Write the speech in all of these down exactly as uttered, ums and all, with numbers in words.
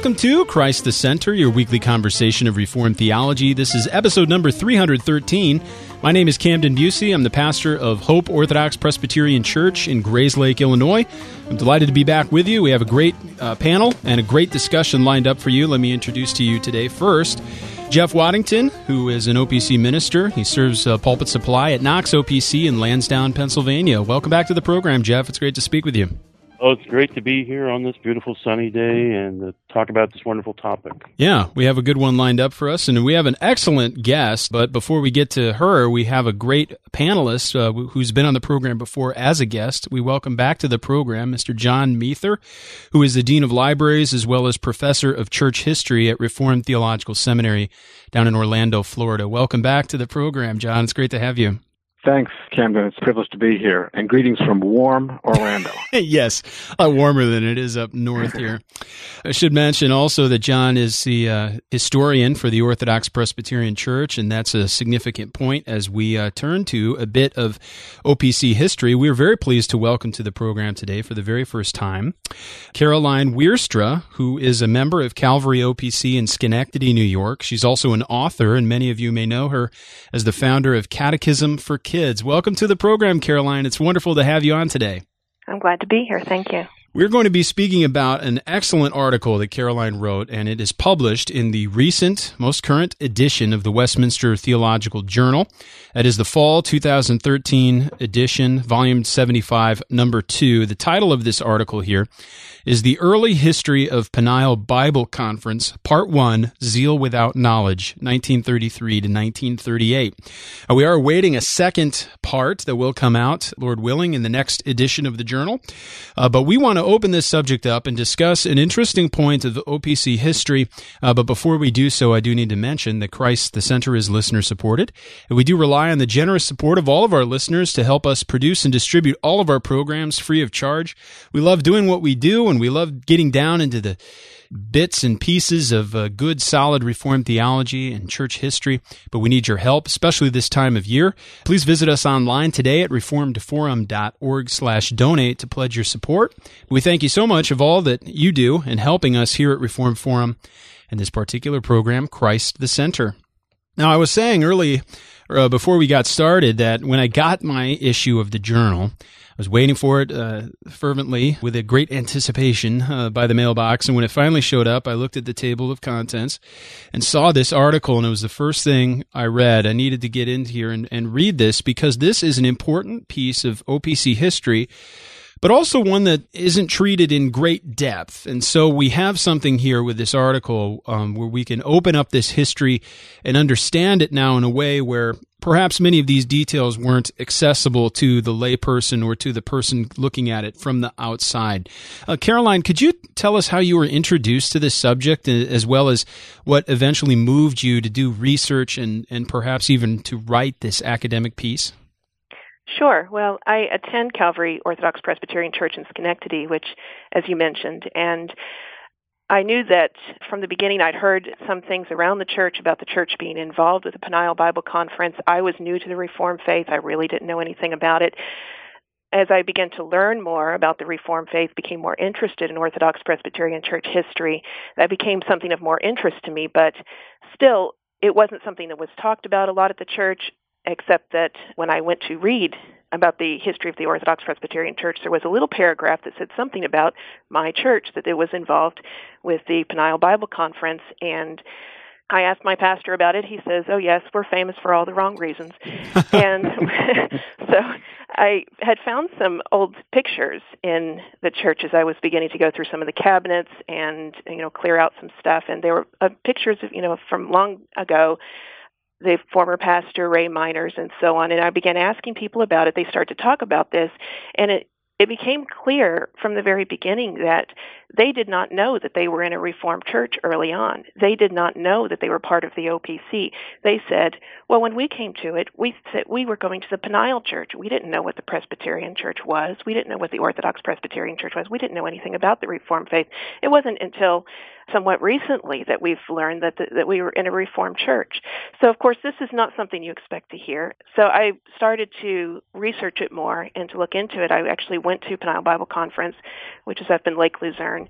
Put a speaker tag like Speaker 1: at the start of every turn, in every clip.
Speaker 1: Welcome to Christ the Center, your weekly conversation of Reformed theology. This is episode number three hundred thirteen. My name is Camden Busey. I'm the pastor of Hope Orthodox Presbyterian Church in Grayslake, Illinois. I'm delighted to be back with you. We have a great uh, panel and a great discussion lined up for you. Let me introduce to you today first Jeff Waddington, who is an O P C minister. He serves uh, pulpit supply at Knox O P C in Lansdowne, Pennsylvania. Welcome back to the program, Jeff. It's great to speak with you.
Speaker 2: Oh, it's great to be here on this beautiful sunny day and uh, talk about this wonderful topic.
Speaker 1: Yeah, we have a good one lined up for us, and we have an excellent guest. But before we get to her, we have a great panelist uh, who's been on the program before as a guest. We welcome back to the program Mister John Meether, who is the Dean of Libraries as well as Professor of Church History at Reformed Theological Seminary down in Orlando, Florida. Welcome back to the program, John. It's great to have you.
Speaker 3: Thanks, Camden. It's a privilege to be here. And greetings from warm Orlando.
Speaker 1: Yes, a lot warmer than it is up north here. I should mention also that John is the uh, historian for the Orthodox Presbyterian Church, and that's a significant point as we uh, turn to a bit of O P C history. We're very pleased to welcome to the program today for the very first time Caroline Wierstra, who is a member of Calvary O P C in Schenectady, New York. She's also an author, and many of you may know her as the founder of Catechism for Kids. Welcome to the program, Caroline. It's wonderful to have you on today.
Speaker 4: I'm glad to be here. Thank you.
Speaker 1: We're going to be speaking about an excellent article that Caroline wrote, and it is published in the recent, most current edition of the Westminster Theological Journal. That is the fall two thousand thirteen edition, volume seventy-five, number two. The title of this article here is The Early History of Peniel Bible Conference, Part one, Zeal Without Knowledge, nineteen thirty-three to nineteen thirty-eight. Uh, we are awaiting a second part that will come out, Lord willing, in the next edition of the journal. Uh, but we want to open this subject up and discuss an interesting point of O P C history. Uh, but before we do so, I do need to mention that Christ the Center is listener-supported, and we do rely on the generous support of all of our listeners to help us produce and distribute all of our programs free of charge. We love doing what we do, and we love getting down into the bits and pieces of uh, good, solid Reformed theology and church history, but we need your help, especially this time of year. Please visit us online today at reformedforum.org slash donate to pledge your support. We thank you so much of all that you do in helping us here at Reformed Forum and this particular program, Christ the Center. Now, I was saying early, uh, before we got started, that when I got my issue of the journal, I was waiting for it uh, fervently with a great anticipation uh, by the mailbox, and when it finally showed up, I looked at the table of contents and saw this article, and it was the first thing I read. I needed to get in here and, and read this because this is an important piece of O P C history, but also one that isn't treated in great depth. And so we have something here with this article um, where we can open up this history and understand it now in a way where perhaps many of these details weren't accessible to the layperson or to the person looking at it from the outside. Uh, Caroline, could you tell us how you were introduced to this subject, as well as what eventually moved you to do research and, and perhaps even to write this academic piece?
Speaker 4: Sure. Well, I attend Calvary Orthodox Presbyterian Church in Schenectady, which, as you mentioned, and I knew that from the beginning I'd heard some things around the church about the church being involved with the Peniel Bible Conference. I was new to the Reformed faith. I really didn't know anything about it. As I began to learn more about the Reformed faith, became more interested in Orthodox Presbyterian Church history, that became something of more interest to me, but still, it wasn't something that was talked about a lot at the church, except that when I went to read about the history of the Orthodox Presbyterian Church, there was a little paragraph that said something about my church, that it was involved with the Peniel Bible Conference, and I asked my pastor about it. He says, oh, yes, we're famous for all the wrong reasons. And so I had found some old pictures in the church as I was beginning to go through some of the cabinets and, you know, clear out some stuff, and there were uh, pictures of, you know, from long ago, the former pastor, Ray Miners, and so on. And I began asking people about it. They started to talk about this, and it, it became clear from the very beginning that they did not know that they were in a Reformed church early on. They did not know that they were part of the O P C. They said, well, when we came to it, we said we were going to the Peniel Church. We didn't know what the Presbyterian Church was. We didn't know what the Orthodox Presbyterian Church was. We didn't know anything about the Reformed faith. It wasn't until somewhat recently that we've learned that the, that we were in a Reformed church. So, of course, this is not something you expect to hear. So I started to research it more and to look into it. I actually went to Peniel Bible Conference, which is up in Lake Luzerne,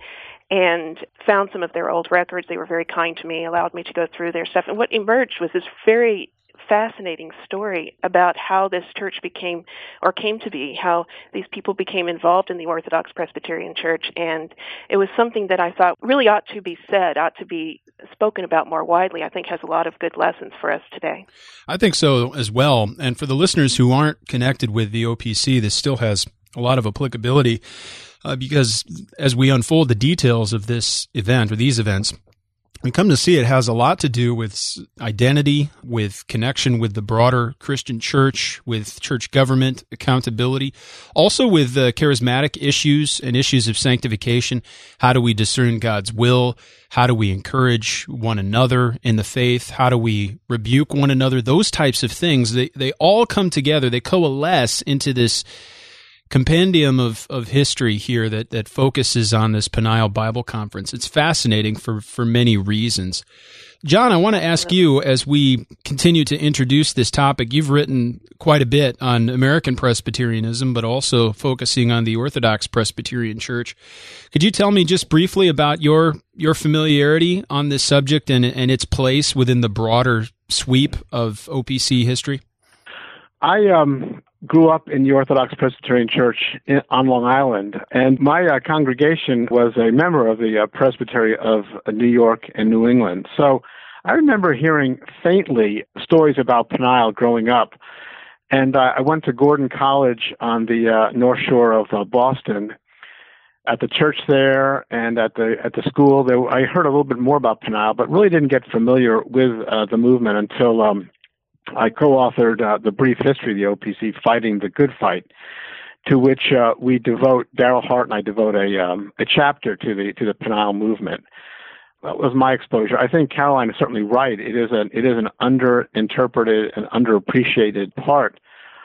Speaker 4: and found some of their old records. They were very kind to me, allowed me to go through their stuff. And what emerged was this very fascinating story about how this church became or came to be, how these people became involved in the Orthodox Presbyterian Church. And it was something that I thought really ought to be said, ought to be spoken about more widely. I think has a lot of good lessons for us today.
Speaker 1: I think so as well. And for the listeners who aren't connected with the O P C, this still has a lot of applicability uh, because as we unfold the details of this event or these events, we come to see it has a lot to do with identity, with connection with the broader Christian church, with church government, accountability, also with uh, charismatic issues and issues of sanctification. How do we discern God's will? How do we encourage one another in the faith? How do we rebuke one another? Those types of things, they, they all come together. They coalesce into this compendium of, of history here that, that focuses on this Peniel Bible Conference. It's fascinating for, for many reasons. John, I want to ask you, as we continue to introduce this topic, you've written quite a bit on American Presbyterianism, but also focusing on the Orthodox Presbyterian Church. Could you tell me just briefly about your your familiarity on this subject and, and its place within the broader sweep of O P C history?
Speaker 3: I um, grew up in the Orthodox Presbyterian Church in, on Long Island, and my uh, congregation was a member of the uh, Presbytery of uh, New York and New England. So I remember hearing faintly stories about Peniel growing up, and uh, I went to Gordon College on the uh, North Shore of uh, Boston. At the church there and at the at the school, there, I heard a little bit more about Peniel, but really didn't get familiar with uh, the movement until um, I co-authored uh, the brief history of the O P C, Fighting the Good Fight, to which uh, we devote, Daryl Hart and I devote a um, a chapter to the to the Peniel movement. That was my exposure. I think Caroline is certainly right. It is an it is an underinterpreted and underappreciated part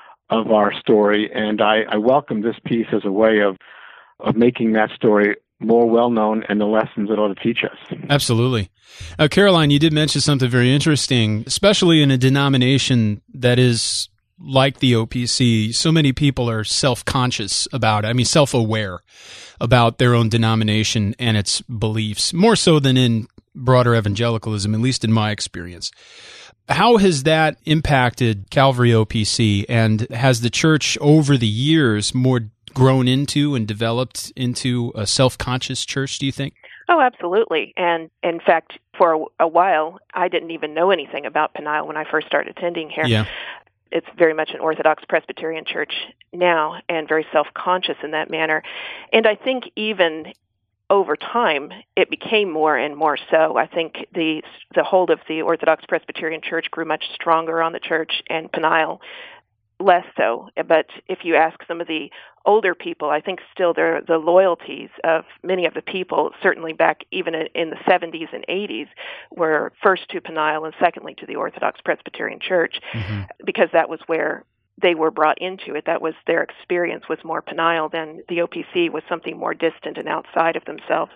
Speaker 3: of our story, and I, I welcome this piece as a way of of making that story more well-known and the lessons it ought to teach us.
Speaker 1: Absolutely. Now, Caroline, you did mention something very interesting, especially in a denomination that is like the O P C. So many people are self-conscious about it. I mean, self-aware about their own denomination and its beliefs, more so than in broader evangelicalism, at least in my experience. How has that impacted Calvary O P C, and has the church over the years more grown into and developed into a self-conscious church, do you think?
Speaker 4: Oh, absolutely. And in fact, for a, a while, I didn't even know anything about Peniel when I first started attending here.
Speaker 1: Yeah.
Speaker 4: It's very much an Orthodox Presbyterian church now and very self-conscious in that manner. And I think even over time, it became more and more so. I think the the hold of the Orthodox Presbyterian Church grew much stronger on the church, and Peniel less so. But if you ask some of the older people, I think still there the loyalties of many of the people, certainly back even in the seventies and eighties, were first to Peniel and secondly to the Orthodox Presbyterian Church, mm-hmm. because that was where they were brought into it. That was their experience was more Peniel than the O P C was something more distant and outside of themselves.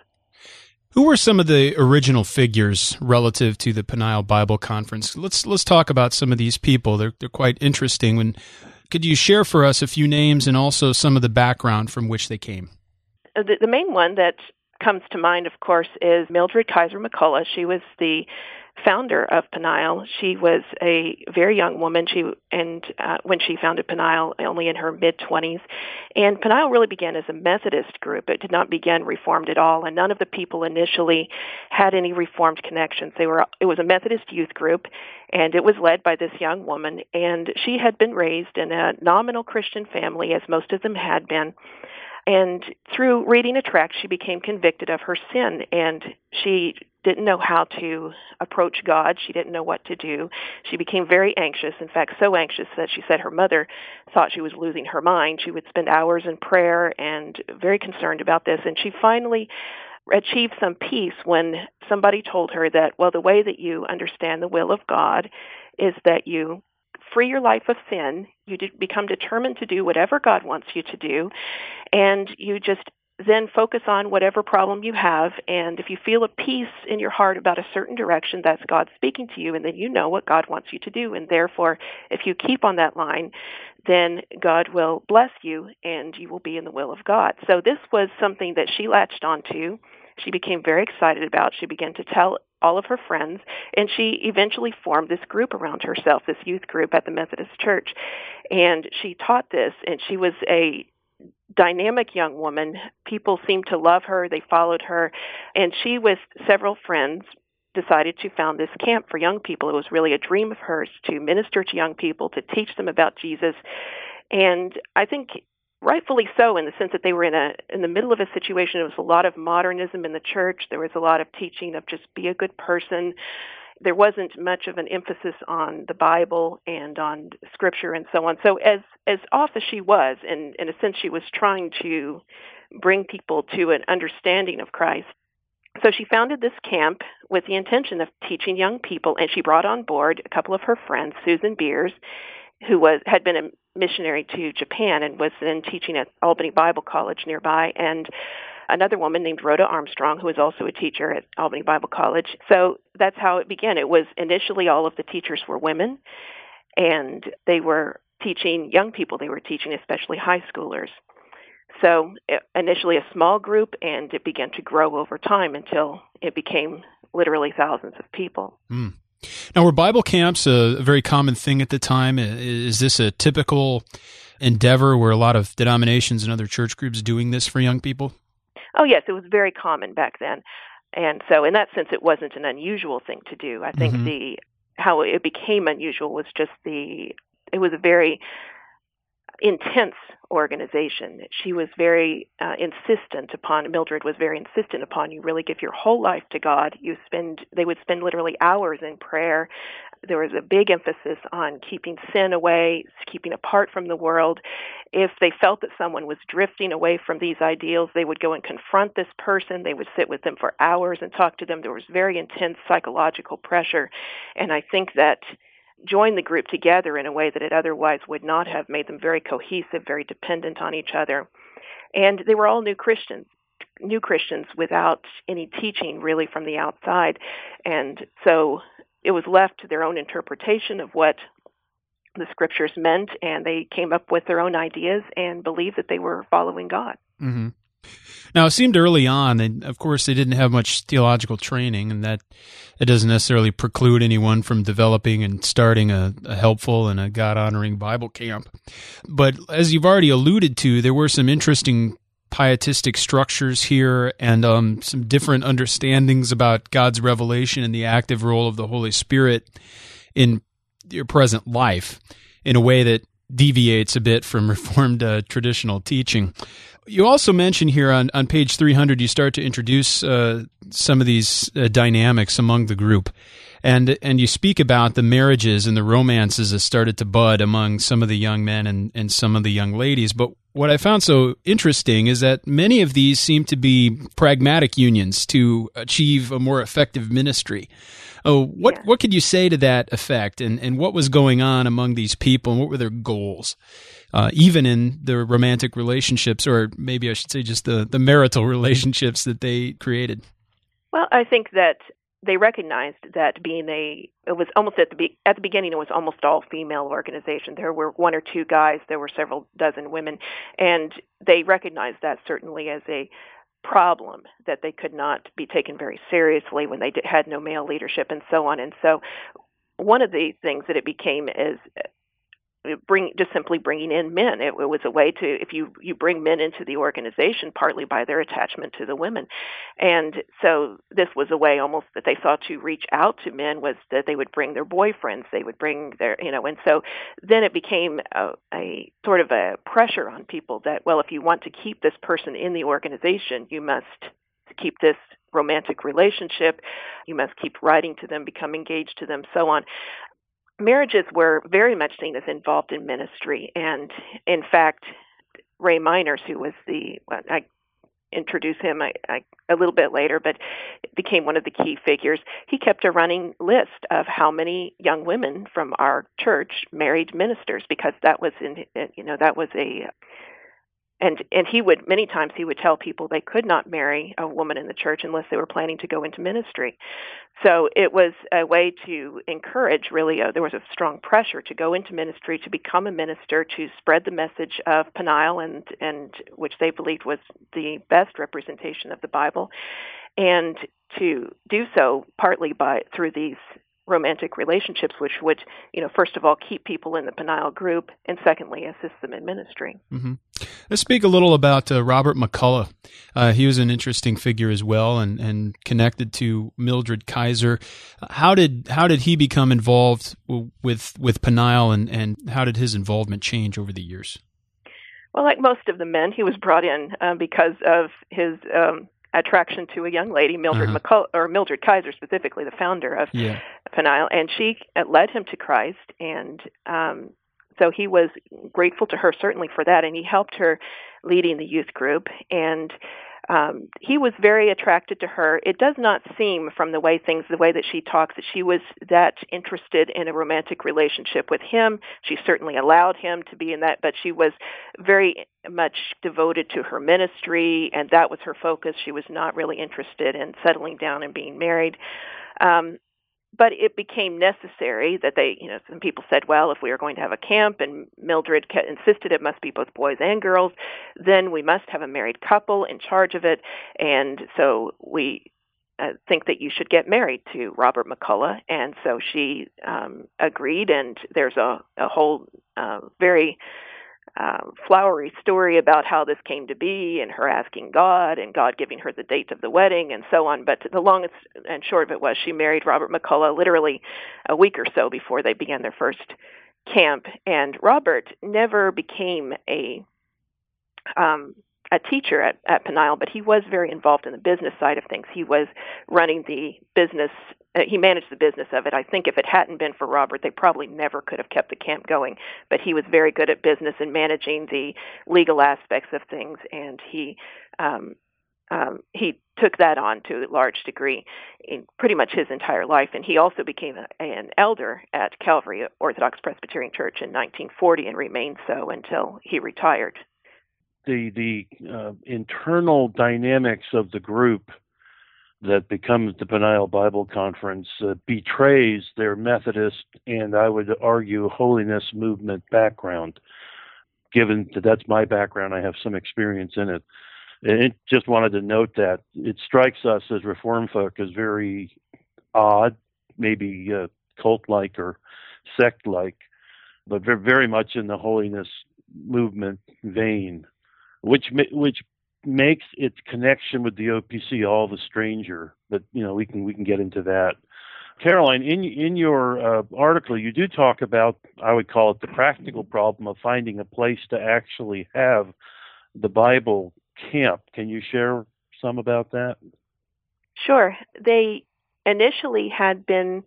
Speaker 1: Who were some of the original figures relative to the Peniel Bible Conference? Let's let's talk about some of these people. They're they're quite interesting. When could you share for us a few names and also some of the background from which they came?
Speaker 4: The, the main one that comes to mind, of course, is Mildred Kaiser McCullough. She was the founder of Peniel. She was a very young woman. She and uh, when she founded Peniel, only in her mid twenties, and Peniel really began as a Methodist group. It did not begin Reformed at all, and none of the people initially had any Reformed connections. They were. It was a Methodist youth group, and it was led by this young woman. And she had been raised in a nominal Christian family, as most of them had been. And through reading a tract, she became convicted of her sin, and she didn't know how to approach God. She didn't know what to do. She became very anxious, in fact, so anxious that she said her mother thought she was losing her mind. She would spend hours in prayer and very concerned about this, and she finally achieved some peace when somebody told her that, well, the way that you understand the will of God is that you free your life of sin, you become determined to do whatever God wants you to do, and you just then focus on whatever problem you have, and if you feel a peace in your heart about a certain direction, that's God speaking to you, and then you know what God wants you to do, and therefore, if you keep on that line, then God will bless you, and you will be in the will of God. So this was something that she latched onto. she became very excited about. She began to tell all of her friends, and she eventually formed this group around herself, this youth group at the Methodist Church. And she taught this, and she was a dynamic young woman. People seemed to love her. They followed her. And she, with several friends, decided to found this camp for young people. It was really a dream of hers to minister to young people, to teach them about Jesus. And I think rightfully so, in the sense that they were in a in the middle of a situation. There was a lot of modernism in the church. There was a lot of teaching of just be a good person. There wasn't much of an emphasis on the Bible and on Scripture and so on. So as as off as she was, and in a sense she was trying to bring people to an understanding of Christ. So she founded this camp with the intention of teaching young people, and she brought on board a couple of her friends, Susan Beers, who was had been a missionary to Japan and was then teaching at Albany Bible College nearby, and another woman named Rhoda Armstrong, who was also a teacher at Albany Bible College. So that's how it began. It was initially all of the teachers were women, and they were teaching young people. They were teaching especially high schoolers. So initially a small group, and it began to grow over time until it became literally thousands of people.
Speaker 1: Mm. Now, were Bible camps a, a very common thing at the time? Is this a typical endeavor where a lot of denominations and other church groups doing this for young people?
Speaker 4: Oh, yes, it was very common back then. And so in that sense, it wasn't an unusual thing to do. I think mm-hmm. the how it became unusual was just the, it was a very intense organization. She was very uh, insistent upon, Mildred was very insistent upon you really give your whole life to God. You spend, they would spend literally hours in prayer. There was a big emphasis on keeping sin away, keeping apart from the world. If they felt that someone was drifting away from these ideals, they would go and confront this person. They would sit with them for hours and talk to them. There was very intense psychological pressure. And I think that joined the group together in a way that it otherwise would not have, made them very cohesive, very dependent on each other. And they were all new Christians, new Christians without any teaching really from the outside. And so it was left to their own interpretation of what the Scriptures meant, and they came up with their own ideas and believed that they were following God.
Speaker 1: Mm-hmm. Now, it seemed early on, and of course they didn't have much theological training, and that it doesn't necessarily preclude anyone from developing and starting a, a helpful and a God-honoring Bible camp. But as you've already alluded to, there were some interesting pietistic structures here and um, some different understandings about God's revelation and the active role of the Holy Spirit in your present life in a way that deviates a bit from Reformed uh, traditional teaching. You also mention here on, on page three hundred, you start to introduce uh, some of these uh, dynamics among the group, and and you speak about the marriages and the romances that started to bud among some of the young men and, and some of the young ladies. But what I found so interesting is that many of these seem to be pragmatic unions to achieve a more effective ministry. Oh, what
Speaker 4: yeah.
Speaker 1: what could you say to that effect, and, and what was going on among these people, and what were their goals, uh, even in the romantic relationships, or maybe I should say just the, the marital relationships that they created?
Speaker 4: Well, I think that they recognized that being a, it was almost at the be, at the beginning, it was almost all female organization. There were one or two guys, there were several dozen women, and they recognized that certainly as a problem, that they could not be taken very seriously when they did, had no male leadership and so on. And so one of the things that it became is bring just simply bringing in men. It, it was a way to, if you, you bring men into the organization, partly by their attachment to the women. And so this was a way almost that they saw to reach out to men, was that they would bring their boyfriends, they would bring their, you know, and so then it became a, a sort of a pressure on people that, well, if you want to keep this person in the organization, you must keep this romantic relationship, you must keep writing to them, become engaged to them, so on. Marriages were very much seen as involved in ministry, and in fact, Ray Miners, who was the, well, I introduce him I, I, a little bit later, but became one of the key figures. He kept a running list of how many young women from our church married ministers, because that was in, you know, that was a, and and he would, many times he would tell people they could not marry a woman in the church unless they were planning to go into ministry. So it was a way to encourage, really, uh, there was a strong pressure to go into ministry, to become a minister, to spread the message of Peniel, and, and which they believed was the best representation of the Bible. and to do so partly by through these romantic relationships, which would, you know, first of all, keep people in the Peniel group, and secondly, assist them in ministry.
Speaker 1: Mm-hmm. Let's speak a little about uh, Robert McCullough. Uh, he was an interesting figure as well, and, and connected to Mildred Kaiser. How did how did he become involved with with Peniel, and, and how did his involvement change over the years?
Speaker 4: Well, like most of the men, he was brought in uh, because of his um, attraction to a young lady, Mildred uh-huh. McCull- or Mildred Kaiser specifically, the founder of
Speaker 1: yeah.
Speaker 4: Peniel, and she led him to Christ, and um, so he was grateful to her certainly for that, and he helped her leading the youth group, and um, he was very attracted to her. It does not seem from the way things, the way that she talks, that she was that interested in a romantic relationship with him. She certainly allowed him to be in that, but she was very much devoted to her ministry, and that was her focus. She was not really interested in settling down and being married. Um, But it became necessary that they, you know, some people said, well, if we are going to have a camp, and Mildred insisted it must be both boys and girls, then we must have a married couple in charge of it. And so we uh, think that you should get married to Robert McCullough. And so she um, agreed, and there's a, a whole uh, very Uh, flowery story about how this came to be, and her asking God, and God giving her the date of the wedding, and so on. But the longest and short of it was she married Robert McCullough literally a week or so before they began their first camp. And Robert never became a um, a teacher at, at Peniel, but he was very involved in the business side of things. He was running the business. Uh, he managed the business of it. I think if it hadn't been for Robert, they probably never could have kept the camp going. But he was very good at business and managing the legal aspects of things, and he um, um, he took that on to a large degree in pretty much his entire life. And he also became a, an elder at Calvary Orthodox Presbyterian Church in nineteen forty and remained so until he retired.
Speaker 2: The the uh, internal dynamics of the group that becomes the Peniel Bible Conference uh, betrays their Methodist and, I would argue, holiness movement background. Given that that's my background, I have some experience in it. And it just wanted to note that it strikes us as Reformed folk as very odd, maybe uh, cult-like or sect-like, but very much in the holiness movement vein, which which makes its connection with the O P C all the stranger. But you know, we can we can get into that. Caroline, in in your uh, article, you do talk about, I would call it, the practical problem of finding a place to actually have the Bible camp. Can you share some about that?
Speaker 4: Sure. They initially had been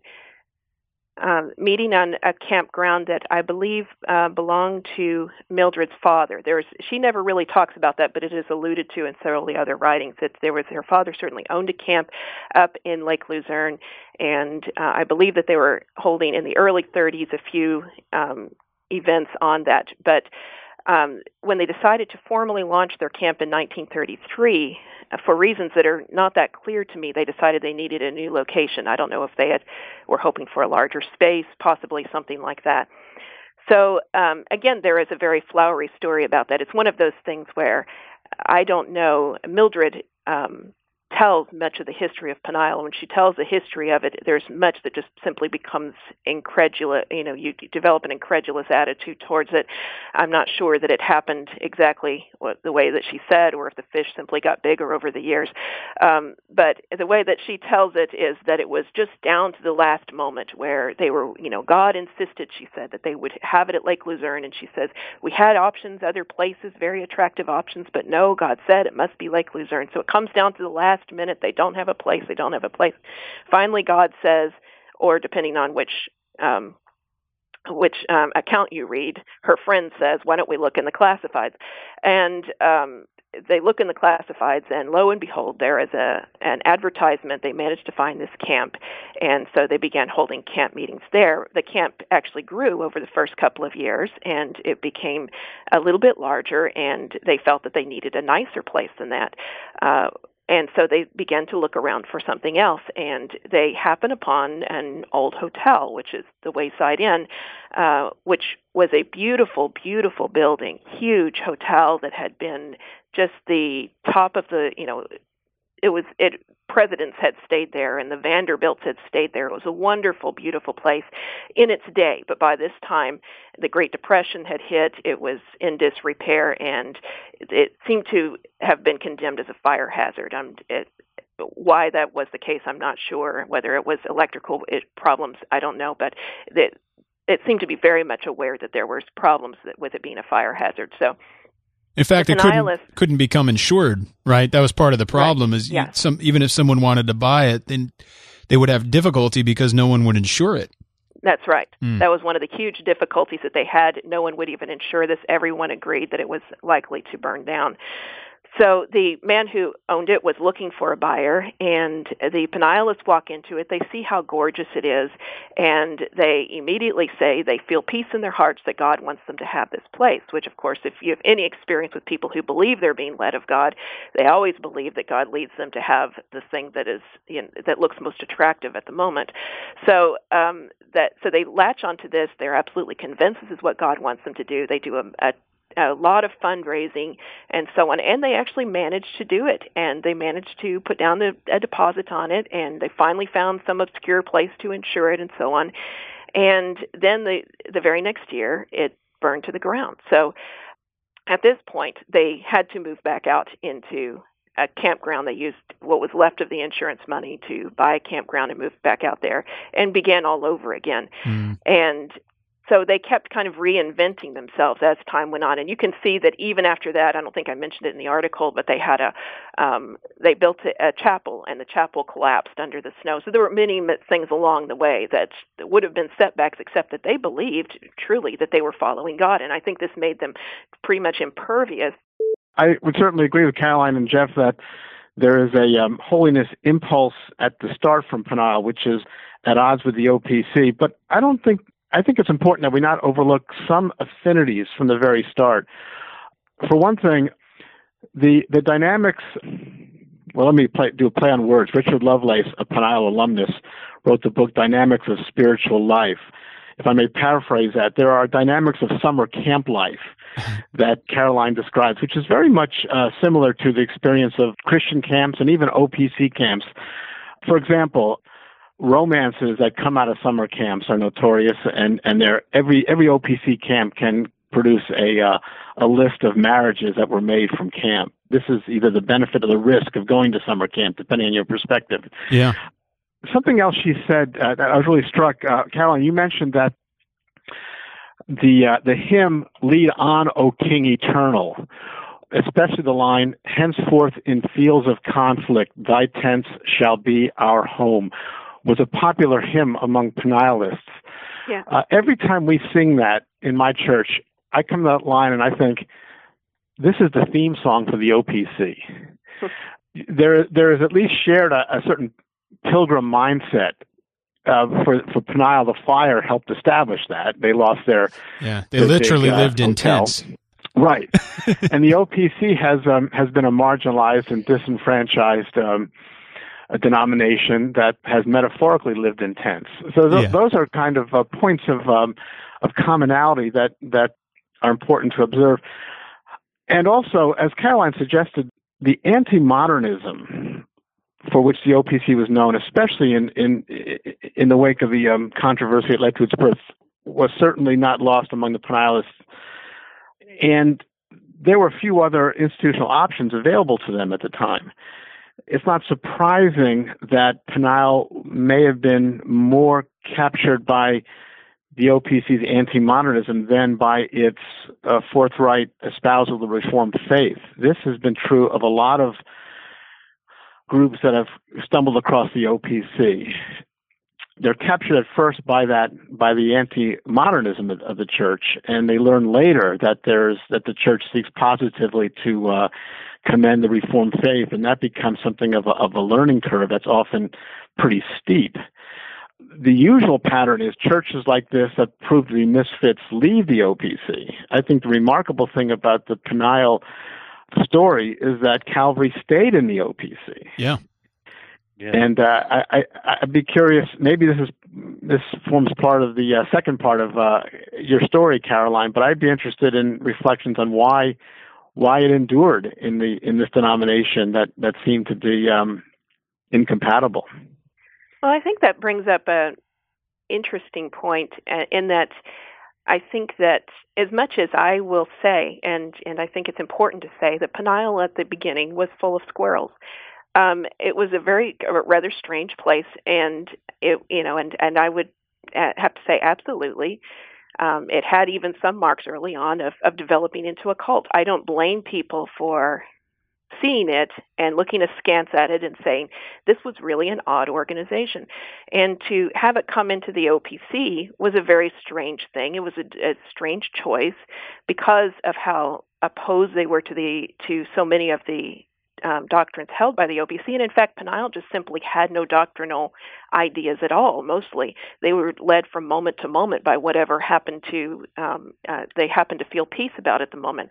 Speaker 4: Um, meeting on a campground that I believe uh, belonged to Mildred's father. There's she never really talks about that, but it is alluded to in several of the other writings that there was her father certainly owned a camp up in Lake Luzerne, and uh, I believe that they were holding in the early thirties a few um, events on that. But um, when they decided to formally launch their camp in nineteen thirty-three, uh, for reasons that are not that clear to me, they decided they needed a new location. I don't know if they had, were hoping for a larger space, possibly something like that. So um, again, there is a very flowery story about that. It's one of those things where I don't know. Mildred um, tells much of the history of Peniel. When she tells the history of it, there's much that just simply becomes incredulous. You know, you develop an incredulous attitude towards it. I'm not sure that it happened exactly what, the way that she said, or if the fish simply got bigger over the years. Um, but the way that she tells it is that it was just down to the last moment where they were, you know, God insisted, she said, that they would have it at Lake Luzerne. And she says, we had options, other places, very attractive options, but no, God said it must be Lake Luzerne. So it comes down to the last minute. They don't have a place. They don't have a place. Finally, God says, or depending on which um, which um, account you read, her friend says, why don't we look in the classifieds? And um, they look in the classifieds, and lo and behold, there is a an advertisement. They managed to find this camp, and so they began holding camp meetings there. The camp actually grew over the first couple of years, and it became a little bit larger, and they felt that they needed a nicer place than that. Uh, And so they began to look around for something else, and they happened upon an old hotel, which is the Wayside Inn, uh, which was a beautiful, beautiful building, huge hotel that had been just the top of the, you know, it was it. Presidents had stayed there, and the Vanderbilts had stayed there. It was a wonderful, beautiful place in its day. But by this time, the Great Depression had hit. It was in disrepair, and it seemed to have been condemned as a fire hazard. Um, it, why that was the case, I'm not sure. Whether it was electrical problems, I don't know. But it, it seemed to be very much aware that there were problems with it being a fire hazard. So.
Speaker 1: In fact, it couldn't, couldn't become insured, right? That was part of the problem. Right. Is
Speaker 4: yeah.
Speaker 1: you, some even if someone wanted to buy it, then they would have difficulty because no one would insure it.
Speaker 4: That's right.
Speaker 1: Mm.
Speaker 4: That was one of the huge difficulties that they had. No one would even insure this. Everyone agreed that it was likely to burn down. So the man who owned it was looking for a buyer, and the Penialists walk into it. They see how gorgeous it is, and they immediately say they feel peace in their hearts that God wants them to have this place, which, of course, if you have any experience with people who believe they're being led of God, they always believe that God leads them to have the thing that is you know, that looks most attractive at the moment. So um, that so they latch onto this. They're absolutely convinced this is what God wants them to do. They do a, a a lot of fundraising and so on, and they actually managed to do it, and they managed to put down the, a deposit on it, and they finally found some obscure place to insure it and so on. And then the the very next year, it burned to the ground. So at this point, they had to move back out into a campground. They used what was left of the insurance money to buy a campground and move back out there and began all over again. Mm. And so they kept kind of reinventing themselves as time went on, and you can see that even after that. I don't think I mentioned it in the article, but they had a um, they built a, a chapel, and the chapel collapsed under the snow. So there were many things along the way that would have been setbacks, except that they believed truly that they were following God, and I think this made them pretty much impervious.
Speaker 3: I would certainly agree with Caroline and Jeff that there is a um, holiness impulse at the start from Peniel, which is at odds with the O P C, but I don't think. I think it's important that we not overlook some affinities from the very start. For one thing, the the dynamics, well, let me play, do a play on words. Richard Lovelace, a Peniel alumnus, wrote the book Dynamics of Spiritual Life. If I may paraphrase that, there are dynamics of summer camp life that Caroline describes, which is very much uh, similar to the experience of Christian camps and even O P C camps. For example, romances that come out of summer camps are notorious, and and they're, every every O P C camp can produce a uh, a list of marriages that were made from camp. This is either the benefit or the risk of going to summer camp, depending on your perspective.
Speaker 1: Yeah.
Speaker 3: Something else she said uh, that I was really struck, uh, Caroline. You mentioned that the uh, the hymn "Lead On, O King Eternal," especially the line, "Henceforth in fields of conflict, thy tents shall be our home," was a popular hymn among Penialists.
Speaker 4: Yeah.
Speaker 3: Uh, every time we sing that in my church, I come to that line and I think, this is the theme song for the O P C. there, there is at least shared a, a certain pilgrim mindset. Uh, for for Peniel, the fire helped establish that. They lost their
Speaker 1: yeah. They
Speaker 3: their
Speaker 1: literally
Speaker 3: big, uh,
Speaker 1: lived in
Speaker 3: hotel.
Speaker 1: tents.
Speaker 3: Right. And the O P C has um, has been a marginalized and disenfranchised um, a denomination that has metaphorically lived in tents. So th-
Speaker 1: yeah.
Speaker 3: those are kind of uh, points of um, of commonality that that are important to observe. And also, as Caroline suggested, the anti-modernism for which the O P C was known, especially in in in the wake of the um, controversy that led to its birth, was certainly not lost among the Penialists. And there were few other institutional options available to them at the time. It's not surprising that Peniel may have been more captured by the O P C's anti-modernism than by its uh, forthright espousal of the Reformed faith. This has been true of a lot of groups that have stumbled across the O P C. They're captured at first by that, by the anti-modernism of, of the church, and they learn later that there's that the church seeks positively to uh, commend the Reformed faith, and that becomes something of a, of a learning curve that's often pretty steep. The usual pattern is churches like this that prove to be misfits leave the O P C. I think the remarkable thing about the Peniel story is that Calvary stayed in the O P C.
Speaker 1: Yeah.
Speaker 3: Yeah. And uh, I, I, I'd be curious, maybe this is this forms part of the uh, second part of uh, your story, Caroline, but I'd be interested in reflections on why why it endured in the in this denomination that, that seemed to be um, incompatible.
Speaker 4: Well, I think that brings up a interesting point in that I think that as much as I will say, and, and I think it's important to say, that Peniel at the beginning was full of squirrels. Um, it was a very a rather strange place, and it you know, and, and I would have to say absolutely. Um, it had even some marks early on of, of developing into a cult. I don't blame people for seeing it and looking askance at it and saying, this was really an odd organization. And to have it come into the O P C was a very strange thing. It was a, a strange choice because of how opposed they were to the to so many of the um, doctrines held by the O P C. And in fact, Peniel just simply had no doctrinal ideas at all, mostly. They were led from moment to moment by whatever happened to, um, uh, they happened to feel peace about at the moment.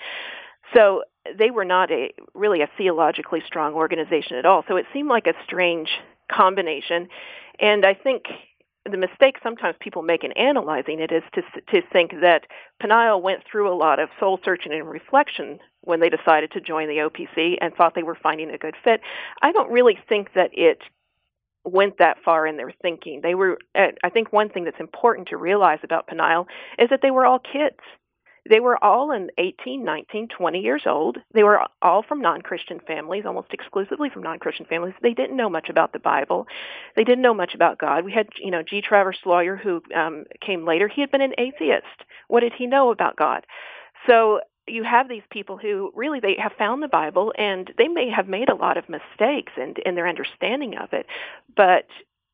Speaker 4: So they were not a really a theologically strong organization at all. So it seemed like a strange combination. And I think the mistake sometimes people make in analyzing it is to to think that Peniel went through a lot of soul searching and reflection when they decided to join the O P C and thought they were finding a good fit. I don't really think that it went that far in their thinking. They were. I think one thing that's important to realize about Peniel is that they were all kids. They were all in eighteen, nineteen, twenty years old. They were all from non-Christian families, almost exclusively from non-Christian families. They didn't know much about the Bible. They didn't know much about God. We had, you know, G. Travers Lawyer, who um, came later. He had been an atheist. What did he know about God? So you have these people who really, they have found the Bible, and they may have made a lot of mistakes in, in their understanding of it, but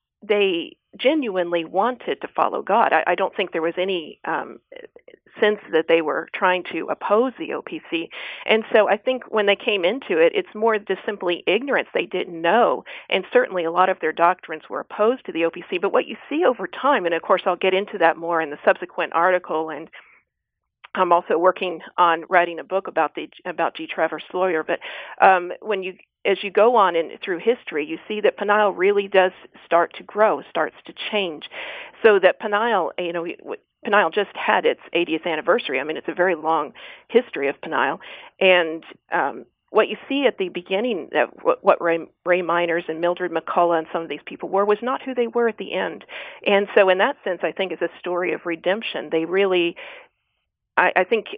Speaker 4: they genuinely wanted to follow God. I, I don't think there was any um, sense that they were trying to oppose the O P C. And so I think when they came into it, it's more just simply ignorance. They didn't know. And certainly a lot of their doctrines were opposed to the O P C. But what you see over time, and of course I'll get into that more in the subsequent article, and I'm also working on writing a book about the about G. Travers Lawyer. But um, when you as you go on in, through history, you see that Peniel really does start to grow, starts to change. So that Peniel, you know, Peniel just had its eightieth anniversary. I mean, it's a very long history of Peniel. And um, what you see at the beginning, of what, what Ray, Ray Miners and Mildred McCullough and some of these people were, was not who they were at the end. And so in that sense, I think it's a story of redemption. They really, I, I think...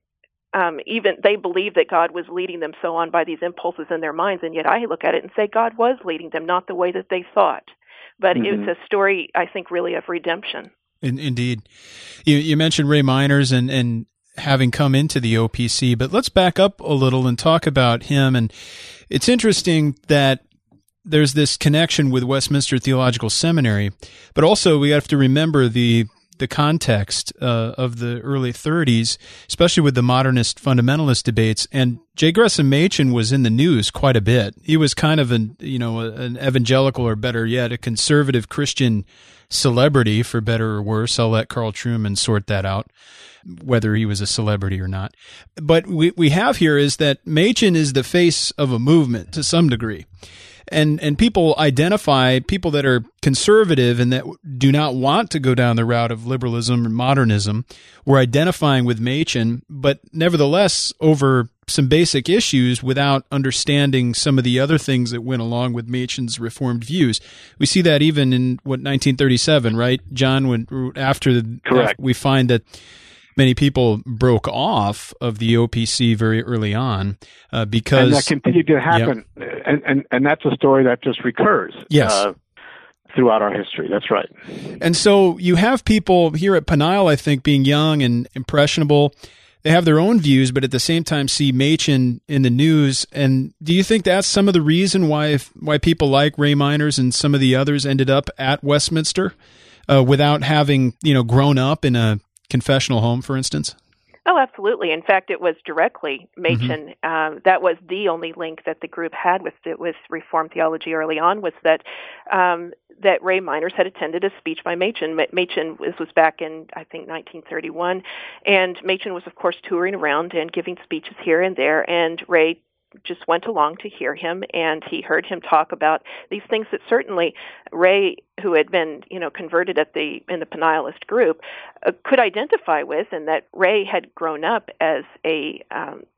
Speaker 4: Um, even they believed that God was leading them so on by these impulses in their minds, and yet I look at it and say God was leading them, not the way that they thought. But mm-hmm. It's a story, I think, really of redemption.
Speaker 1: In, indeed. You, you mentioned Ray Miners and, and having come into the O P C, but let's back up a little and talk about him. And it's interesting that there's this connection with Westminster Theological Seminary, but also we have to remember the the context uh, of the early thirties, especially with the modernist fundamentalist debates. And J. Gresham Machen was in the news quite a bit. He was kind of an, you know, an evangelical, or better yet, a conservative Christian celebrity, for better or worse. I'll let Carl Trueman sort that out, whether he was a celebrity or not. But we we have here is that Machen is the face of a movement to some degree. And and people identify, people that are conservative and that do not want to go down the route of liberalism or modernism, were identifying with Machen, but nevertheless over some basic issues without understanding some of the other things that went along with Machen's Reformed views. We see that even in, what, nineteen thirty-seven, right, John? When after, the,
Speaker 2: Correct.
Speaker 1: after we find that many people broke off of the O P C very early on uh, because...
Speaker 3: And that continued to happen. Yep. And, and and that's a story that just recurs
Speaker 1: yes.
Speaker 3: uh, throughout our history. That's right.
Speaker 1: And so you have people here at Peniel, I think, being young and impressionable. They have their own views, but at the same time see Machen in the news. And do you think that's some of the reason why why people like Ray Miners and some of the others ended up at Westminster uh, without having, you know, grown up in a confessional home, for instance?
Speaker 4: Oh, absolutely. In fact, it was directly Machen. Mm-hmm. Um, that was the only link that the group had with with Reformed theology early on, was that um, that Ray Miners had attended a speech by Machen. Machen, this was back in, I think, nineteen thirty-one, and Machen was, of course, touring around and giving speeches here and there, and Ray just went along to hear him, and he heard him talk about these things that certainly Ray, who had been, you know, converted at the in the Penielist group, uh, could identify with, and that Ray had grown up as a um,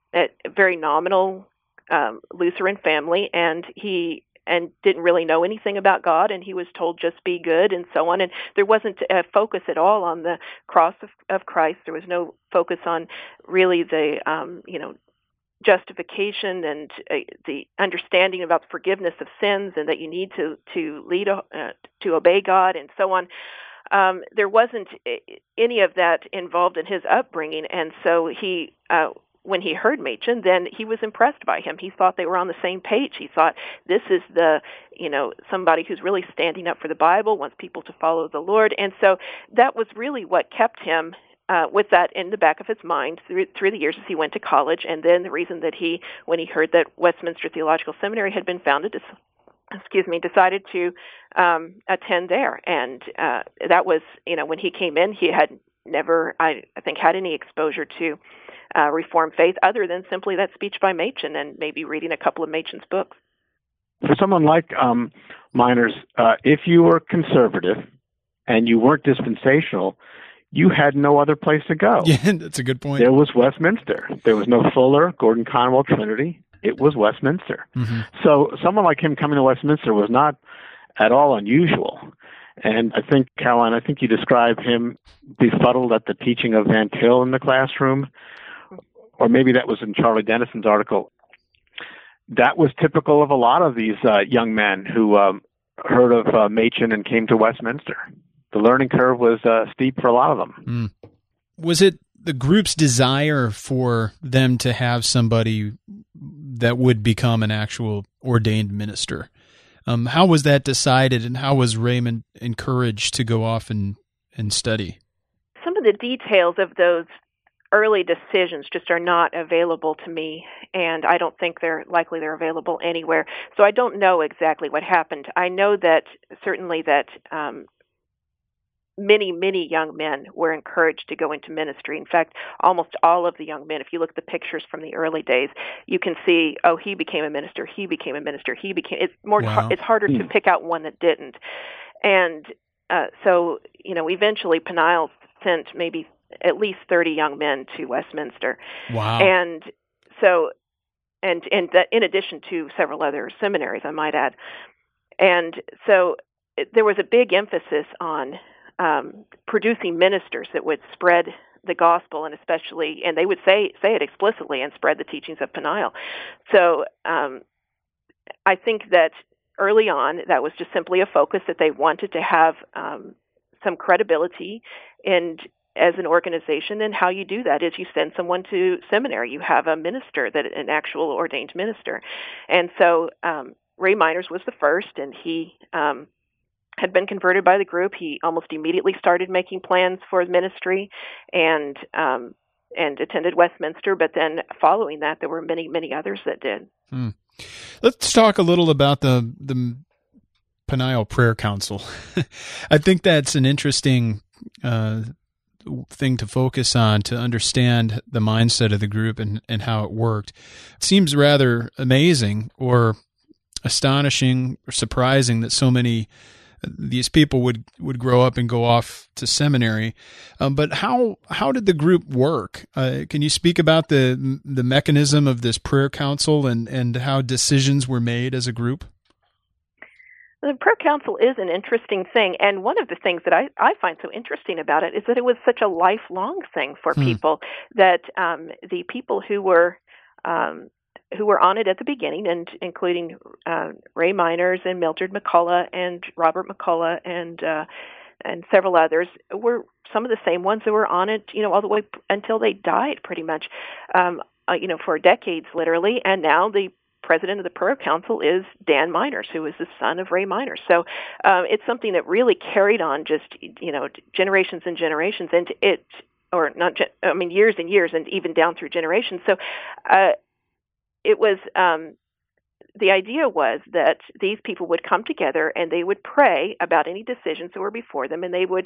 Speaker 4: a very nominal um, Lutheran family, and he and didn't really know anything about God, and he was told just be good and so on. And there wasn't a focus at all on the cross of, of Christ. There was no focus on really the, um, you know, justification and uh, the understanding about forgiveness of sins, and that you need to to lead uh, to obey God and so on. Um, there wasn't any of that involved in his upbringing, and so he. Uh, When he heard Machen, then he was impressed by him. He thought they were on the same page. He thought, this is the, you know, somebody who's really standing up for the Bible, wants people to follow the Lord. And so that was really what kept him uh, with that in the back of his mind through, through the years as he went to college. And then the reason that he, when he heard that Westminster Theological Seminary had been founded, excuse me, decided to um, attend there. And uh, that was, you know, when he came in, he had never, I, I think, had any exposure to Uh, Reformed faith other than simply that speech by Machen and maybe reading a couple of Machen's books.
Speaker 3: For someone like um, Meiners, uh, if you were conservative and you weren't dispensational, you had no other place to go.
Speaker 1: Yeah, that's a good point.
Speaker 3: There was Westminster. There was no Fuller, Gordon Conwell, Trinity. It was Westminster. Mm-hmm. So someone like him coming to Westminster was not at all unusual. And I think, Caroline, I think you described him befuddled at the teaching of Van Til in the classroom, or maybe that was in Charlie Dennison's article. That was typical of a lot of these uh, young men who um, heard of uh, Machen and came to Westminster. The learning curve was uh, steep for a lot of them.
Speaker 1: Mm. Was it the group's desire for them to have somebody that would become an actual ordained minister? Um, how was that decided, and how was Raymond encouraged to go off and, and study?
Speaker 4: Some of the details of those early decisions just are not available to me, and I don't think they're likely they're available anywhere. So I don't know exactly what happened. I know that certainly that um, many, many young men were encouraged to go into ministry. In fact, almost all of the young men, if you look at the pictures from the early days, you can see, oh, he became a minister, he became a minister, he became, it's more, wow. It's harder to pick out one that didn't. And uh, so, you know, eventually Peniel sent maybe at least thirty young men to Westminster.
Speaker 1: Wow.
Speaker 4: And so, and, and that in addition to several other seminaries, I might add. And so it, there was a big emphasis on um, producing ministers that would spread the gospel, and especially, and they would say, say it explicitly and spread the teachings of Peniel. So um, I think that early on, that was just simply a focus that they wanted to have um, some credibility in as an organization. And how you do that is you send someone to seminary. You have a minister, that an actual ordained minister. And so um, Ray Meiners was the first, and he um, had been converted by the group. He almost immediately started making plans for his ministry and um, and attended Westminster. But then following that, there were many, many others that did.
Speaker 1: Hmm. Let's talk a little about the the Peniel Prayer Council. I think that's an interesting uh thing to focus on to understand the mindset of the group and, and how it worked. It seems rather amazing or astonishing or surprising that so many these people would, would grow up and go off to seminary. Um, but how how did the group work? Uh, can you speak about the the mechanism of this prayer council and, and how decisions were made as a group?
Speaker 4: The prayer council is an interesting thing, and one of the things that I, I find so interesting about it is that it was such a lifelong thing for hmm. people, that um, the people who were um, who were on it at the beginning, and including uh, Ray Meiners and Mildred McCullough and Robert McCullough and uh, and several others, were some of the same ones who were on it, you know, all the way until they died, pretty much, um, uh, you know, for decades, literally, and now the president of the Prayer Council is Dan Meiners, who is the son of Ray Meiners. So um, it's something that really carried on just, you know, generations and generations, and it, or not, I mean, years and years, and even down through generations. So uh, it was, um, the idea was that these people would come together and they would pray about any decisions that were before them, and they would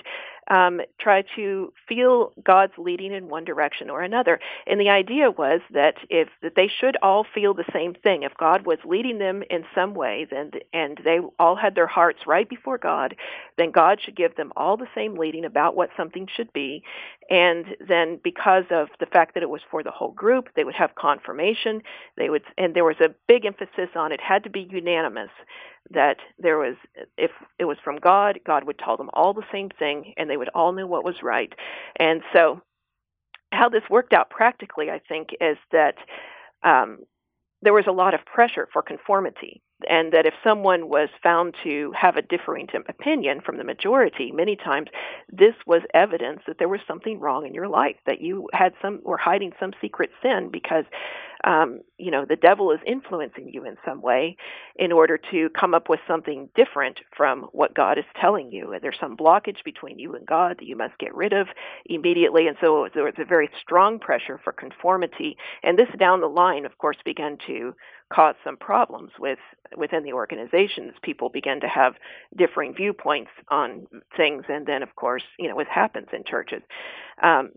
Speaker 4: um, try to feel God's leading in one direction or another. And the idea was that if that they should all feel the same thing. If God was leading them in some way, then and they all had their hearts right before God, then God should give them all the same leading about what something should be. And then because of the fact that it was for the whole group, they would have confirmation. They would, and there was a big emphasis on it had to be unanimous. That there was, if it was from God, God would tell them all the same thing, and they would all know what was right. And so, how this worked out practically, I think, is that um, there was a lot of pressure for conformity. And that if someone was found to have a differing opinion from the majority, many times this was evidence that there was something wrong in your life, that you had some were hiding some secret sin because, um, you know, the devil is influencing you in some way in order to come up with something different from what God is telling you. There's some blockage between you and God that you must get rid of immediately. And so there was a very strong pressure for conformity. And this down the line, of course, began to cause some problems with within the organizations. People began to have differing viewpoints on things, and then, of course, you know, it happens in churches. Um,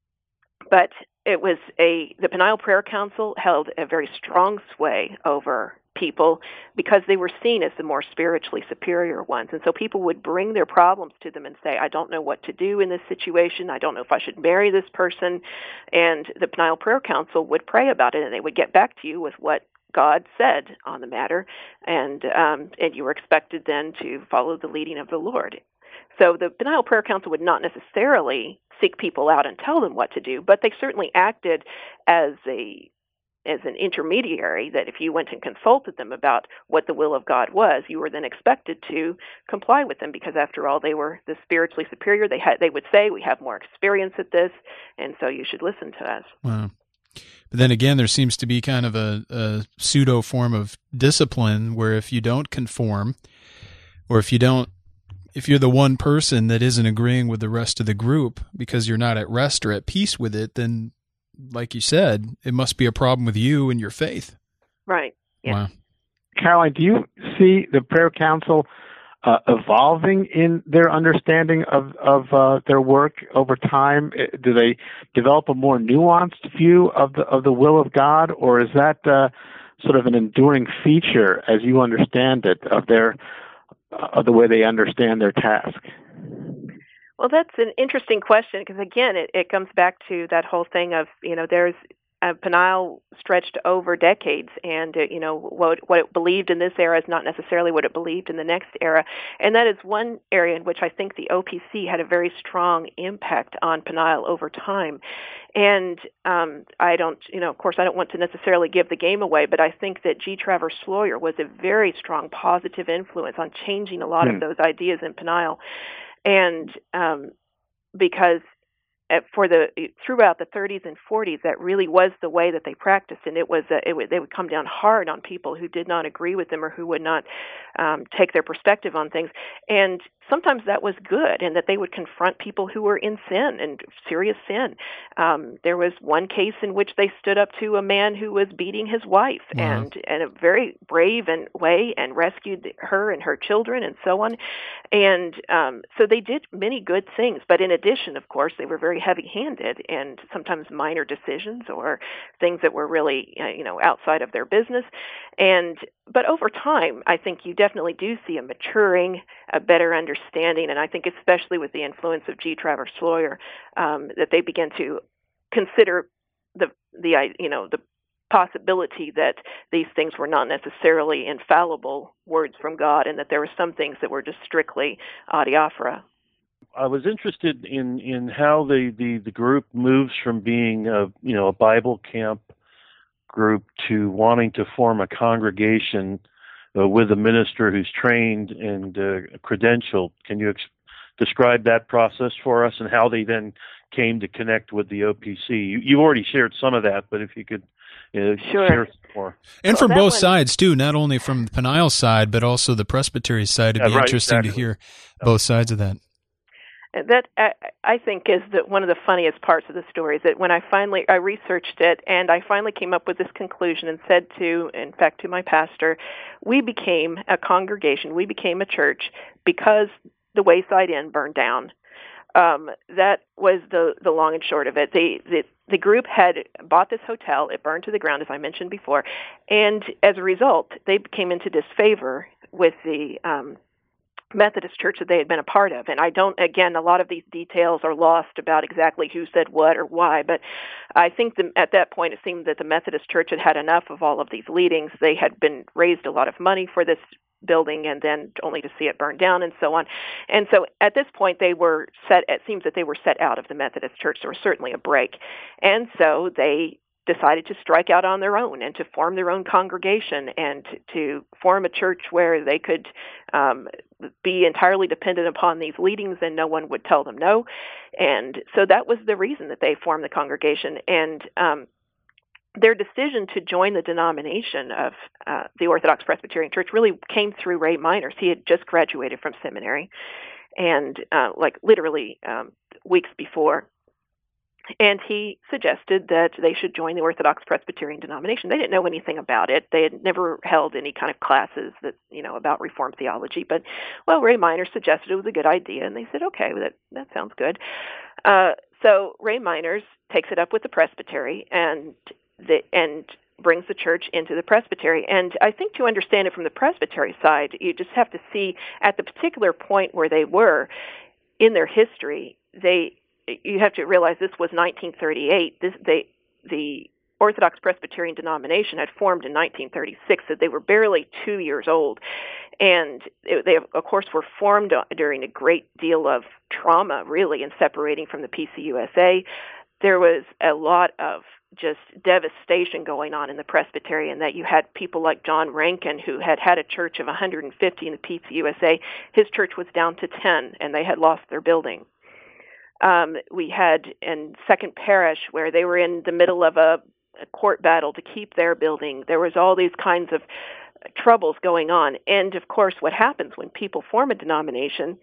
Speaker 4: but it was a the Peniel Prayer Council held a very strong sway over people because they were seen as the more spiritually superior ones. And so people would bring their problems to them and say, I don't know what to do in this situation. I don't know if I should marry this person. And the Peniel Prayer Council would pray about it, and they would get back to you with what God said on the matter, and um, and you were expected then to follow the leading of the Lord. So the Peniel Prayer Council would not necessarily seek people out and tell them what to do, but they certainly acted as a as an intermediary, that if you went and consulted them about what the will of God was, you were then expected to comply with them, because after all, they were the spiritually superior. They had they would say, we have more experience at this, and so you should listen to us.
Speaker 1: Wow. But then again, there seems to be kind of a, a pseudo form of discipline where if you don't conform, or if you don't, if you're the one person that isn't agreeing with the rest of the group because you're not at rest or at peace with it, then, like you said, it must be a problem with you and your faith.
Speaker 4: Right. Yeah.
Speaker 1: Wow.
Speaker 3: Caroline, do you see the prayer council Uh, evolving in their understanding of of uh, their work over time? Do they develop a more nuanced view of the of the will of God, or is that uh, sort of an enduring feature, as you understand it, of their uh, of the way they understand their task?
Speaker 4: Well, that's an interesting question, because again, it, it comes back to that whole thing of, you know, there's Uh, Peniel stretched over decades, and uh, you know what what it believed in this era is not necessarily what it believed in the next era, and that is one area in which I think the O P C had a very strong impact on Peniel over time. And um, I don't, you know, of course, I don't want to necessarily give the game away, but I think that G. Travers Sloyer was a very strong positive influence on changing a lot mm. of those ideas in Peniel, and um, because. For the throughout the thirties and forties, that really was the way that they practiced, and it was uh, it would, they would come down hard on people who did not agree with them or who would not um, take their perspective on things. And sometimes that was good, and that they would confront people who were in sin and serious sin. Um, there was one case in which they stood up to a man who was beating his wife, wow. and in a very brave and way, and rescued her and her children and so on. And um, so they did many good things, but in addition, of course, they were very heavy-handed, and sometimes minor decisions or things that were really, you know, outside of their business. And but over time, I think you definitely do see a maturing, a better understanding, and I think especially with the influence of G. Travers Sloyer, um, that they begin to consider the the you know the possibility that these things were not necessarily infallible words from God, and that there were some things that were just strictly adiaphora.
Speaker 2: I was interested in, in how the, the, the group moves from being a you know a Bible camp group to wanting to form a congregation uh, with a minister who's trained and uh, credentialed. Can you ex- describe that process for us, and how they then came to connect with the O P C? You, you've already shared some of that, but if you could uh,
Speaker 4: sure.
Speaker 2: share some more.
Speaker 1: And
Speaker 4: well,
Speaker 1: from both
Speaker 4: one,
Speaker 1: sides, too, not only from the Peniel side, but also the Presbytery side. It'd
Speaker 2: yeah,
Speaker 1: be
Speaker 2: right,
Speaker 1: interesting
Speaker 2: exactly.
Speaker 1: to hear both sides of that.
Speaker 4: That I, I think is the, one of the funniest parts of the story, is that when I finally I researched it, and I finally came up with this conclusion and said to, in fact, to my pastor, we became a congregation, we became a church because the Wayside Inn burned down. Um, that was the, the long and short of it. The, the the group had bought this hotel. It burned to the ground, as I mentioned before, and as a result, they came into disfavor with the um, Methodist Church that they had been a part of. And I don't, again, a lot of these details are lost about exactly who said what or why, but I think the, at that point it seemed that the Methodist Church had had enough of all of these leadings. They had been raised a lot of money for this building and then only to see it burn down and so on. And so at this point they were set, it seems that they were set out of the Methodist Church. There was certainly a break. And so they decided to strike out on their own and to form their own congregation and to form a church where they could um, be entirely dependent upon these leadings and no one would tell them no. And so that was the reason that they formed the congregation. And um, their decision to join the denomination of uh, the Orthodox Presbyterian Church really came through Ray Miners. He had just graduated from seminary and uh, like literally um, weeks before. And he suggested that they should join the Orthodox Presbyterian denomination. They didn't know anything about it. They had never held any kind of classes that, you know, about Reformed theology. But, well, Ray Miners suggested it was a good idea, and they said, okay, that, that sounds good. Uh, so Ray Miners takes it up with the presbytery and the, and brings the church into the presbytery. And I think to understand it from the presbytery side, you just have to see at the particular point where they were in their history, they you have to realize this was nineteen thirty-eight. This, they, the Orthodox Presbyterian denomination had formed in nineteen thirty-six, so they were barely two years old. And it, they, of course, were formed during a great deal of trauma, really, in separating from the P C U S A. There was a lot of just devastation going on in the presbytery, and that you had people like John Rankin, who had had a church of one hundred fifty in the P C U S A. His church was down to ten, and they had lost their building. Um, we had in Second Parish, where they were in the middle of a, a court battle to keep their building. There was all these kinds of troubles going on. And, of course, what happens when people form a denomination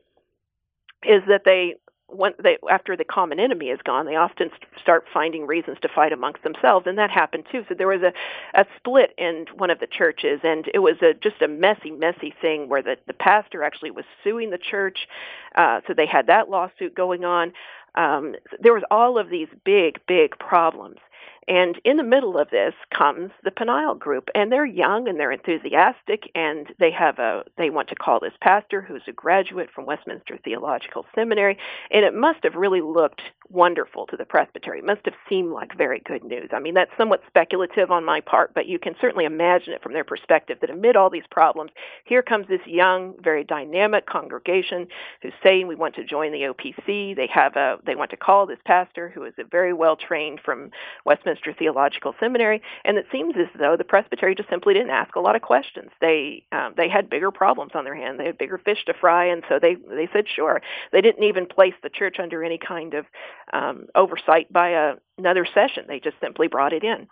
Speaker 4: is that they, when they after the common enemy is gone, they often start finding reasons to fight amongst themselves, and that happened, too. So there was a, a split in one of the churches, and it was a, just a messy, messy thing where the, the pastor actually was suing the church. Uh, so they had that lawsuit going on. Um, there was all of these big, big problems. And in the middle of this comes the Peniel group, and they're young and they're enthusiastic, and they have a they want to call this pastor, who's a graduate from Westminster Theological Seminary, and it must have really looked wonderful to the presbytery. It must have seemed like very good news. I mean, that's somewhat speculative on my part, but you can certainly imagine it from their perspective, that amid all these problems, here comes this young, very dynamic congregation who's saying we want to join the O P C. They have a they want to call this pastor, who is a very well trained from Westminster Theological Seminary, and it seems as though the presbytery just simply didn't ask a lot of questions. They um, they had bigger problems on their hand. They had bigger fish to fry, and so they they said sure. They didn't even place the church under any kind of um, oversight by a, another session. They just simply brought it in.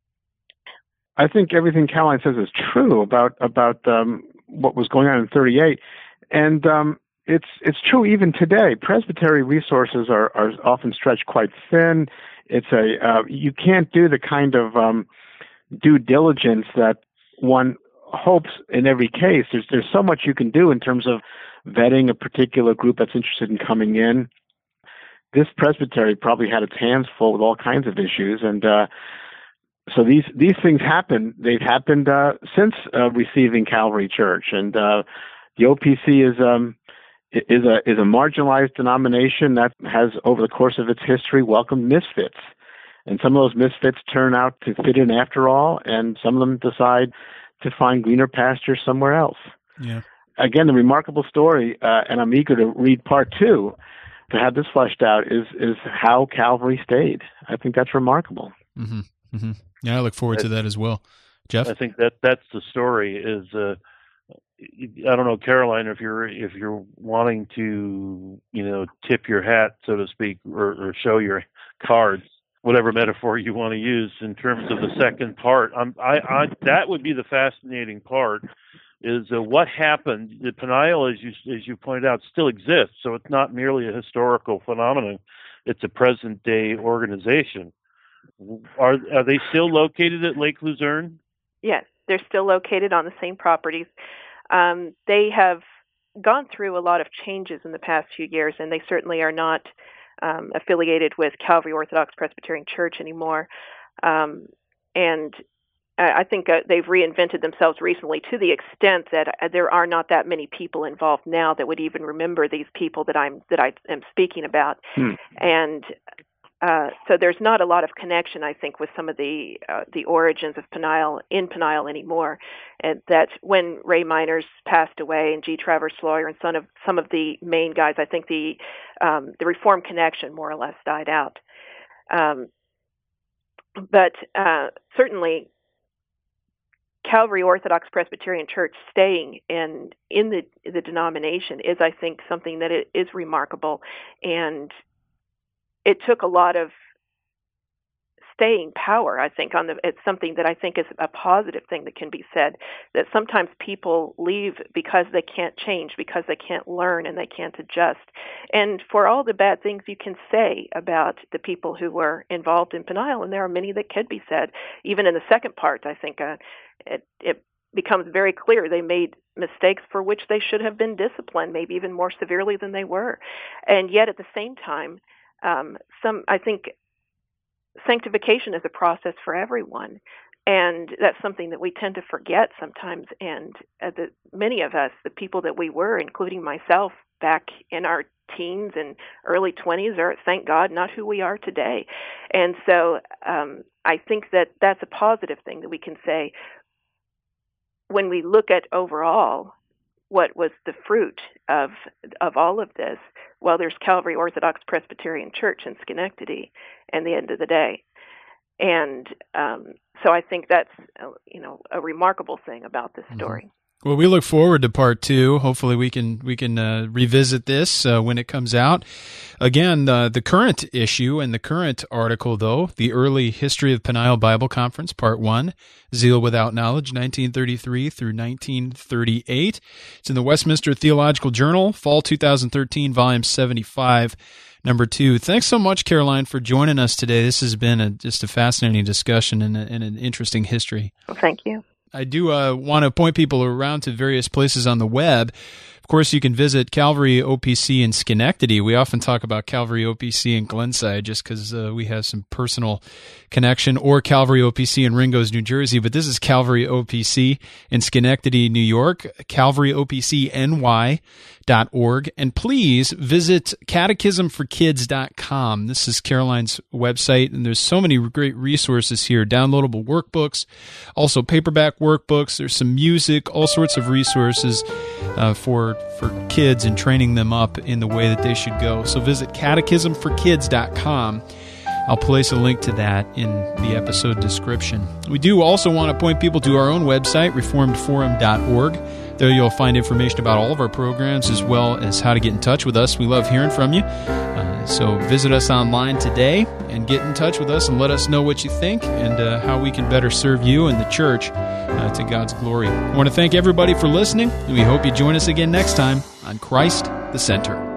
Speaker 3: I think everything Caroline says is true about about um, what was going on in thirty-eight, and um, it's it's true even today. Presbytery resources are are often stretched quite thin. It's a uh, you can't do the kind of um, due diligence that one hopes in every case. There's there's so much you can do in terms of vetting a particular group that's interested in coming in. This presbytery probably had its hands full with all kinds of issues, and uh, so these these things happen. They've happened uh, since uh, receiving Calvary Church, and uh, the O P C is. Um, is a is a marginalized denomination that has, over the course of its history, welcomed misfits. And some of those misfits turn out to fit in after all, and some of them decide to find greener pastures somewhere else.
Speaker 1: Yeah.
Speaker 3: Again, the remarkable story, uh, and I'm eager to read part two, to have this fleshed out, is is how Calvary stayed. I think that's remarkable.
Speaker 1: Mm-hmm. Mm-hmm. Yeah, I look forward to that as well. Jeff?
Speaker 2: I think that that's the story is... Uh, I don't know, Caroline, if you're if you're wanting to, you know, tip your hat, so to speak, or, or show your cards, whatever metaphor you want to use in terms of the second part. Um, I, I that would be the fascinating part. Is uh, what happened? The Peniel, as you as you pointed out, still exists, so it's not merely a historical phenomenon; it's a present day organization. Are are they still located at Lake Luzerne?
Speaker 4: Yes, they're still located on the same properties. Um, they have gone through a lot of changes in the past few years, and they certainly are not um, affiliated with Calvary Orthodox Presbyterian Church anymore. Um, and I think uh, they've reinvented themselves recently to the extent that uh, there are not that many people involved now that would even remember these people that I'm that I am speaking about, hmm. and uh, so there's not a lot of connection, I think, with some of the uh, the origins of Peniel in Peniel anymore. And that when Ray Miners passed away and G. Travers Sawyer and some of some of the main guys, I think the um, the Reformed connection more or less died out. Um, but uh, certainly, Calvary Orthodox Presbyterian Church staying in in the the denomination is, I think, something that it is remarkable, and it took a lot of staying power, I think, on the. It's something that I think is a positive thing that can be said. That sometimes people leave because they can't change, because they can't learn, and they can't adjust. And for all the bad things you can say about the people who were involved in Peniel, and there are many that could be said, even in the second part, I think. Uh, It, it becomes very clear they made mistakes for which they should have been disciplined, maybe even more severely than they were. And yet, at the same time, um, some I think sanctification is a process for everyone, and that's something that we tend to forget sometimes. And uh, the, many of us, the people that we were, including myself, back in our teens and early twenties, are, thank God, not who we are today. And so um, I think that that's a positive thing that we can say. When we look at overall what was the fruit of of all of this, well, there's Calvary Orthodox Presbyterian Church in Schenectady at the end of the day. And um, so I think that's, you know, a remarkable thing about this story.
Speaker 1: Mm-hmm. Well, we look forward to part two. Hopefully we can we can uh, revisit this uh, when it comes out. Again, uh, the current issue and the current article, though, The Early History of Peniel Bible Conference, Part one, Zeal Without Knowledge, nineteen thirty-three through nineteen thirty-eight. It's in the Westminster Theological Journal, Fall two thousand thirteen, Volume seventy-five, Number two. Thanks so much, Caroline, for joining us today. This has been a, just a fascinating discussion and, a, and an interesting history.
Speaker 4: Well, thank you.
Speaker 1: I do uh, want to point people around to various places on the web. Of course, you can visit Calvary O P C in Schenectady. We often talk about Calvary O P C in Glenside just because uh, we have some personal connection, or Calvary O P C in Ringgoes, New Jersey. But this is Calvary O P C in Schenectady, New York, calvary o p c n y dot org. And please visit catechism for kids dot com. This is Caroline's website, and there's so many great resources here, downloadable workbooks, also paperback workbooks. There's some music, all sorts of resources uh, for for kids and training them up in the way that they should go. So visit catechism for kids dot com. I'll place a link to that in the episode description. We do also want to point people to our own website, reformed forum dot org. There you'll find information about all of our programs as well as how to get in touch with us. We love hearing from you. Uh, so visit us online today and get in touch with us and let us know what you think and uh, how we can better serve you and the church uh, to God's glory. I want to thank everybody for listening, and we hope you join us again next time on Christ the Center.